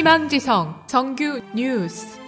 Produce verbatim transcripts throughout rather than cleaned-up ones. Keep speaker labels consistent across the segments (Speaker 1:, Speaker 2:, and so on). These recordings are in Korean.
Speaker 1: 희망지성 정규 뉴스.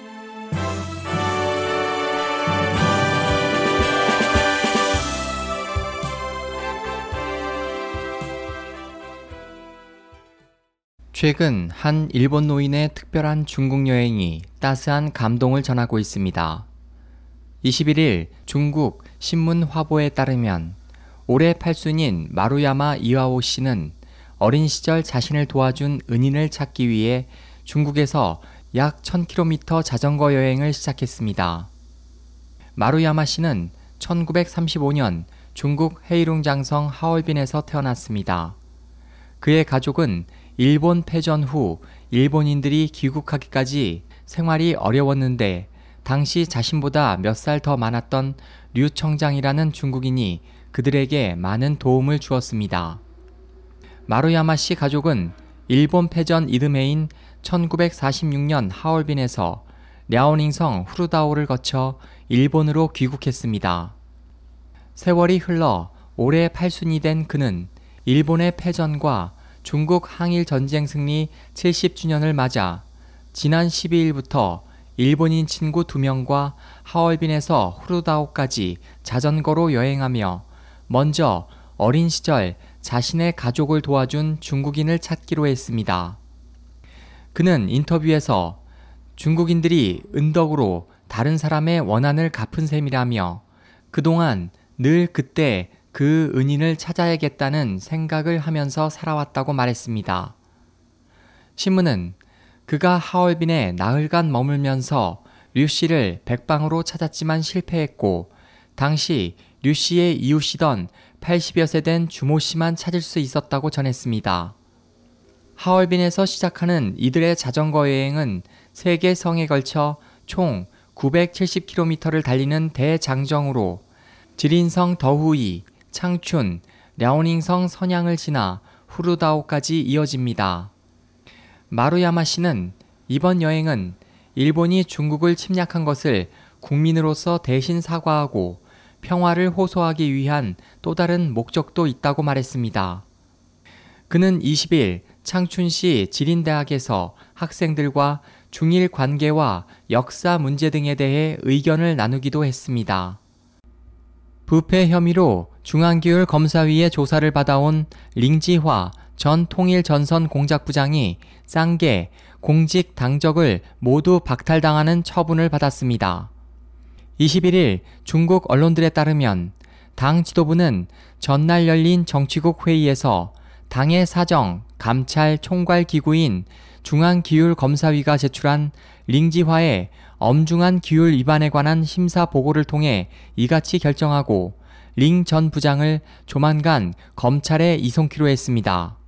Speaker 2: 최근 한 일본 노인의 특별한 중국 여행이 따스한 감동을 전하고 있습니다. 이십일 일 중국 신문 화보에 따르면 올해 팔순인 마루야마 이와오 씨는 어린 시절 자신을 도와준 은인을 찾기 위해 중국에서 약 천 킬로미터 자전거 여행을 시작했습니다. 마루야마 씨는 천구백삼십오 년 중국 헤이룽 장성 하얼빈에서 태어났습니다. 그의 가족은 일본 패전 후 일본인들이 귀국하기까지 생활이 어려웠는데 당시 자신보다 몇 살 더 많았던 류 청장이라는 중국인이 그들에게 많은 도움을 주었습니다. 마루야마 씨 가족은 일본 패전 이듬해인 천구백사십육 년 하얼빈에서 랴오닝성 후르다오를 거쳐 일본으로 귀국했습니다. 세월이 흘러 올해 팔순이 된 그는 일본의 패전과 중국 항일 전쟁 승리 칠십 주년을 맞아 지난 십이 일부터 일본인 친구 두 명과 하얼빈에서 후르다오까지 자전거로 여행하며 먼저 어린 시절 자신의 가족을 도와준 중국인을 찾기로 했습니다. 그는 인터뷰에서 중국인들이 은덕으로 다른 사람의 원한을 갚은 셈이라며 그동안 늘 그때 그 은인을 찾아야겠다는 생각을 하면서 살아왔다고 말했습니다. 신문은 그가 하얼빈에 나흘간 머물면서 류 씨를 백방으로 찾았지만 실패했고 당시 류 씨의 이웃이던 팔십여 세 된 주모 씨만 찾을 수 있었다고 전했습니다. 하얼빈에서 시작하는 이들의 자전거 여행은 세 개 성에 걸쳐 총 구백칠십 킬로미터를 달리는 대장정으로 지린성 더후이, 창춘, 랴오닝성 선양을 지나 후르다오까지 이어집니다. 마루야마 씨는 이번 여행은 일본이 중국을 침략한 것을 국민으로서 대신 사과하고 평화를 호소하기 위한 또 다른 목적도 있다고 말했습니다. 그는 이십 일 창춘시 지린대학에서 학생들과 중일 관계와 역사 문제 등에 대해 의견을 나누기도 했습니다. 부패 혐의로 중앙기율검사위의 조사를 받아온 링지화 전 통일전선공작부장이 쌍계, 공직 당적을 모두 박탈당하는 처분을 받았습니다. 이십일 일 중국 언론들에 따르면 당 지도부는 전날 열린 정치국 회의에서 당의 사정, 감찰, 총괄 기구인 중앙기율검사위가 제출한 링지화의 엄중한 기율 위반에 관한 심사 보고를 통해 이같이 결정하고 링 전 부장을 조만간 검찰에 이송키로 했습니다.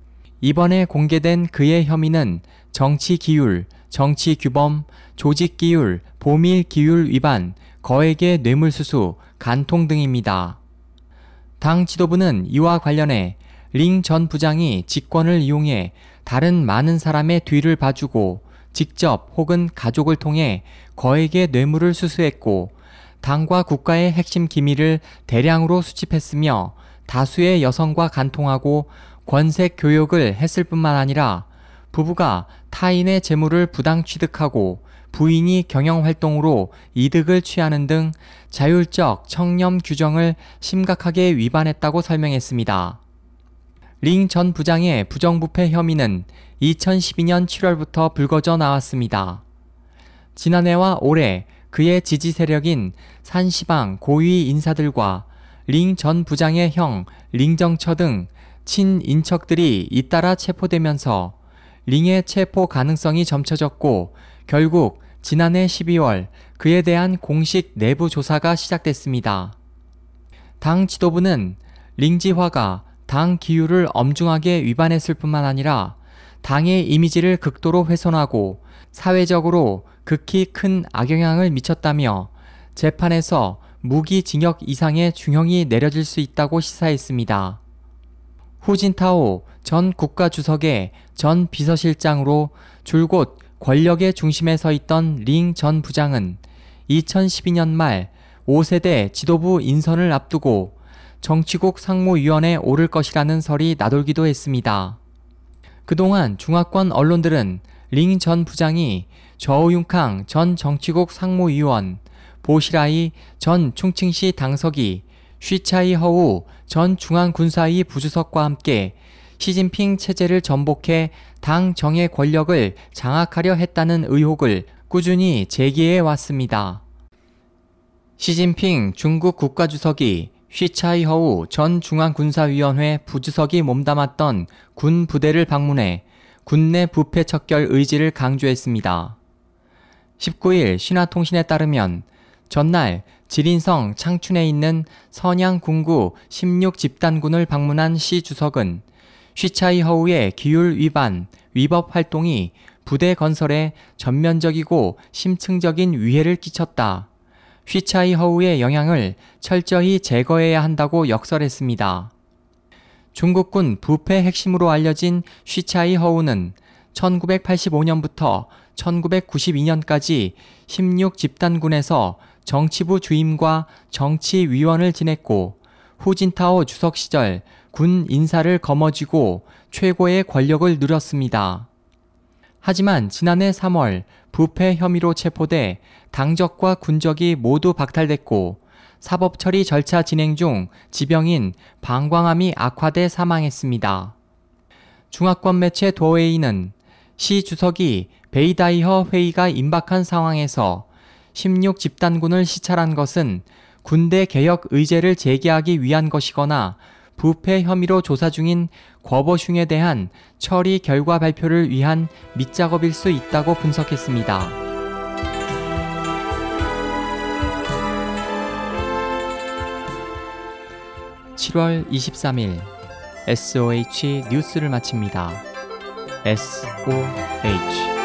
Speaker 2: 이번에 공개된 그의 혐의는 정치기율, 정치규범, 조직기율, 보밀기율 위반, 거액의 뇌물수수, 간통 등입니다. 당 지도부는 이와 관련해 링 전 부장이 직권을 이용해 다른 많은 사람의 뒤를 봐주고 직접 혹은 가족을 통해 거액의 뇌물을 수수했고 당과 국가의 핵심 기밀을 대량으로 수집했으며 다수의 여성과 간통하고 권색 교역을 했을 뿐만 아니라 부부가 타인의 재물을 부당 취득하고 부인이 경영활동으로 이득을 취하는 등 자율적 청렴 규정을 심각하게 위반했다고 설명했습니다. 링 전 부장의 부정부패 혐의는 이천십이 년 칠월부터 불거져 나왔습니다. 지난해와 올해 그의 지지 세력인 산시방 고위 인사들과 링 전 부장의 형 링정처 등 친인척들이 잇따라 체포되면서 링의 체포 가능성이 점쳐졌고 결국 지난해 십이월 그에 대한 공식 내부 조사가 시작됐습니다. 당 지도부는 링지화가 당 기율을 엄중하게 위반했을 뿐만 아니라 당의 이미지를 극도로 훼손하고 사회적으로 극히 큰 악영향을 미쳤다며 재판에서 무기징역 이상의 중형이 내려질 수 있다고 시사했습니다. 후진타오 전 국가주석의 전 비서실장으로 줄곧 권력의 중심에 서 있던 링 전 부장은 이천십이 년 말 오 세대 지도부 인선을 앞두고 정치국 상무위원회에 오를 것이라는 설이 나돌기도 했습니다. 그동안 중화권 언론들은 링 전 부장이 저우융캉 전 정치국 상무위원, 보시라이 전 충칭시 당서기, 쉬차이 허우 전 중앙군사위 부주석과 함께 시진핑 체제를 전복해 당 정의 권력을 장악하려 했다는 의혹을 꾸준히 제기해 왔습니다. 시진핑 중국 국가주석이 쉬차이 허우 전 중앙군사위원회 부주석이 몸담았던 군 부대를 방문해 군내 부패 척결 의지를 강조했습니다. 십구일 신화통신에 따르면 전날 지린성 창춘에 있는 선양군구 십육 집단군을 방문한 시 주석은 쉬차이 허우의 기율 위반, 위법 활동이 부대 건설에 전면적이고 심층적인 위해를 끼쳤다. 쉬차이 허우의 영향을 철저히 제거해야 한다고 역설했습니다. 중국군 부패 핵심으로 알려진 쉬차이 허우는 천구백팔십오년부터 천구백구십이년까지 십육 집단군에서 정치부 주임과 정치위원을 지냈고 후진타오 주석 시절 군 인사를 거머쥐고 최고의 권력을 누렸습니다. 하지만 지난해 삼월 부패 혐의로 체포돼 당적과 군적이 모두 박탈됐고 사법처리 절차 진행 중 지병인 방광암이 악화돼 사망했습니다. 중화권 매체 도웨이는 시 주석이 베이다이허 회의가 임박한 상황에서 십육 집단군을 시찰한 것은 군대 개혁 의제를 제기하기 위한 것이거나 부패 혐의로 조사 중인 궈버슝에 대한 처리 결과 발표를 위한 밑작업일 수 있다고 분석했습니다. 칠월 이십삼일 에스오에이치 뉴스를 마칩니다. 에스오에이치